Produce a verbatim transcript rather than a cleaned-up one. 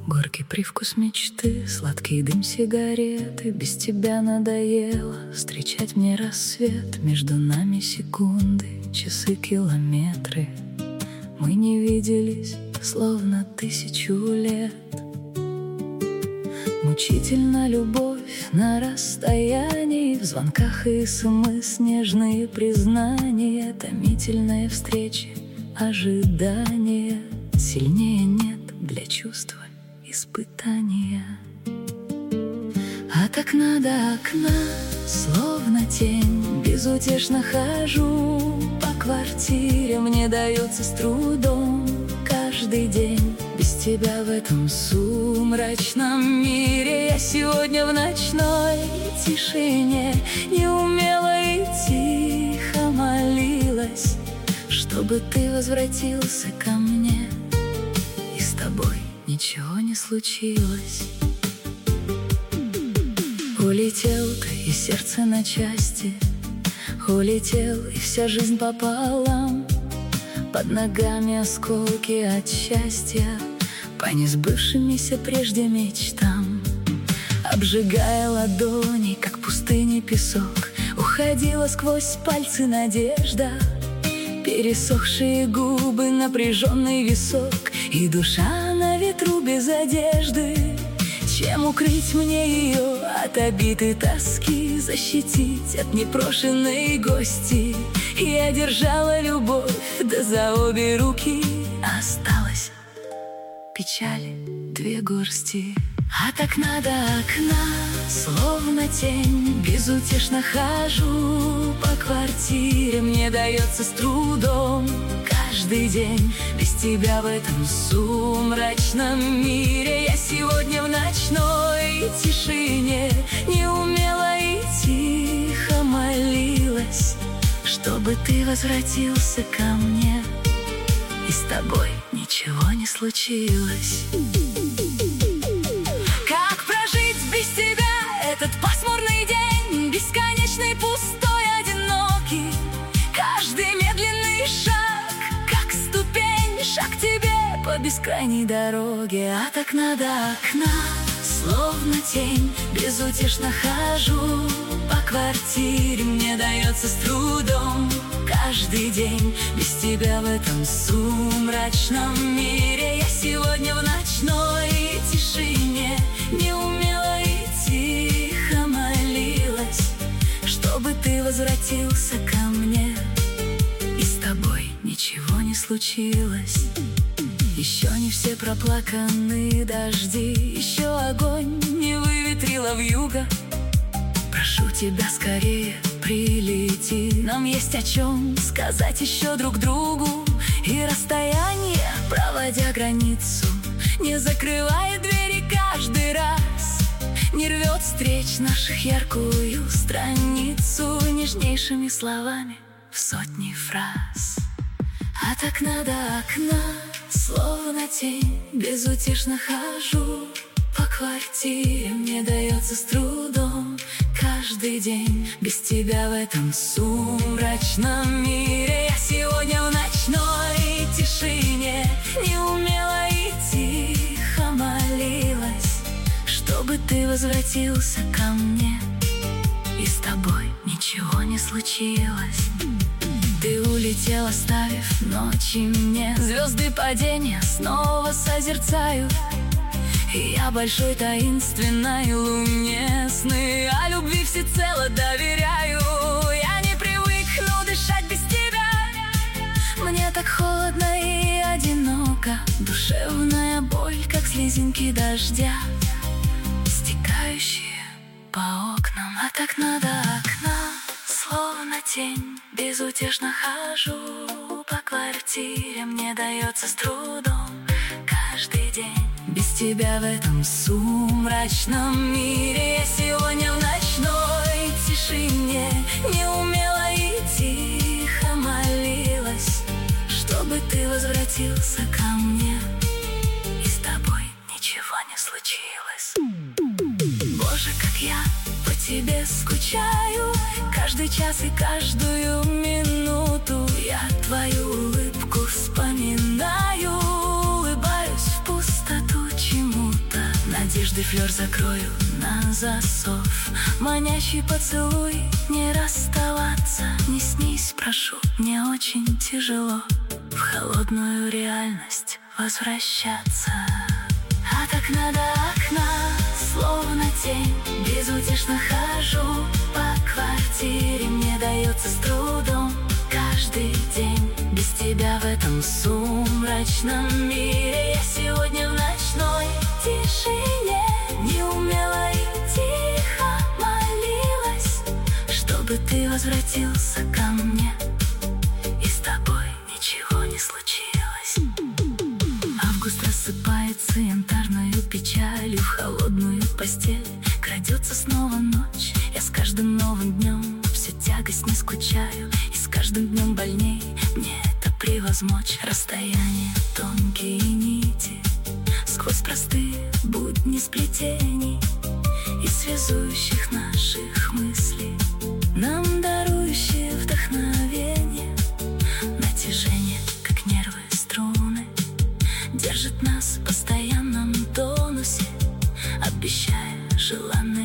Горький привкус мечты, сладкий дым сигареты. Без тебя надоело встречать мне рассвет. Между нами секунды, часы, километры. Мы не виделись, словно тысячу лет. Мучительна любовь на расстоянии, в звонках и смс нежные признания, томительные встречи, ожидания. Сильнее нет для чувства испытания. От окна до окна, словно тень, безутешно хожу по квартире. Мне дается с трудом каждый день. Без тебя в этом сумрачном мире. Я сегодня в ночной тишине неумело и тихо молилась, чтобы ты возвратился ко мне, и с тобой ничего не случилось. Улетел ты, и сердце на части, улетел, и вся жизнь пополам. Под ногами осколки от счастья, по несбывшимися прежде мечтам. Обжигая ладони, как пустыни песок, уходила сквозь пальцы надежда. Пересохшие губы, напряженный висок, и душа на ветру без одежды. Чем укрыть мне ее от обид и тоски, защитить от непрошенной гости? Я держала любовь, да за обе руки осталось печали две горсти. От окна до окна, словно тень, безутешно хожу по квартире. Мне дается с трудом каждый день. Без тебя в этом сумрачном мире. Я сегодня в ночной тишине неумело и тихо молилась, чтобы ты возвратился ко мне, и с тобой ничего не случилось. Как прожить без тебя этот пасмурный день, бесконечный, пустой, одинокий? Каждый медленный шаг, как ступень, шаг к тебе по бескрайней дороге. От окна до окна, словно тень, безутешно хожу по квартире. Мне дается с трудом каждый день. Без тебя в этом сумрачном мире. Я сегодня в ночной тишине неумело и тихо молилась, чтобы ты возвратился ко мне, и с тобой ничего не случилось. Еще не все проплаканы дожди, еще огонь не выветрила вьюга. Прошу тебя, скорее прилети, нам есть о чем сказать еще друг другу. И расстояние, проводя границу, не закрывает двери каждый раз, не рвет встреч наших яркую страницу нежнейшими словами в сотни фраз. От окна до окна, словно тень, безутешно хожу по квартире. Мне дается с трудом каждый день. Без тебя в этом сумрачном мире. Я сегодня в ночной тишине неумело и тихо молилась, чтобы ты возвратился ко мне, и с тобой ничего не случилось. Ты улетел, оставив ночи мне. Звезды падения снова созерцаю, и я большой таинственной луне сны о любви всецело доверяю. Я не привыкну дышать без тебя, мне так холодно и одиноко. Душевная боль, как слезинки дождя, стекающие по окнам. От окна до окна, словно тень, безутешно хожу по квартире. Мне дается с трудом каждый день. Без тебя в этом сумрачном мире. Я сегодня в ночной тишине неумело и тихо молилась, чтобы ты возвратился ко мне, и с тобой ничего не случилось. Боже, как я по тебе скучаю, каждый час и каждую минуту я твою улыбку вспоминаю. Улыбаюсь в пустоту чему-то Каждый флёр закрою на засов. Манящий поцелуй, не расставаться. Не снись, прошу, мне очень тяжело в холодную реальность возвращаться. От окна до окна, словно тень, безутешно хожу по квартире. Мне дается с трудом каждый день без тебя в этом сумрачном мире. Я сегодня в ночной тишине неумело и тихо молилась, чтобы ты возвратился ко мне, и с тобой ничего не случилось. Август рассыпается янтарною печалью в холодную постель. Крадется снова ночь, я с каждым новым днем все тягостней скучаю, и с каждым днем больней мне это превозмочь. Расстояние, тонкие нити сквозь простые будни сплетений и связующих наших мыслей, нам дарующие вдохновение. Натяжение, как нервы струны, держит нас в постоянном тонусе, обещая желанное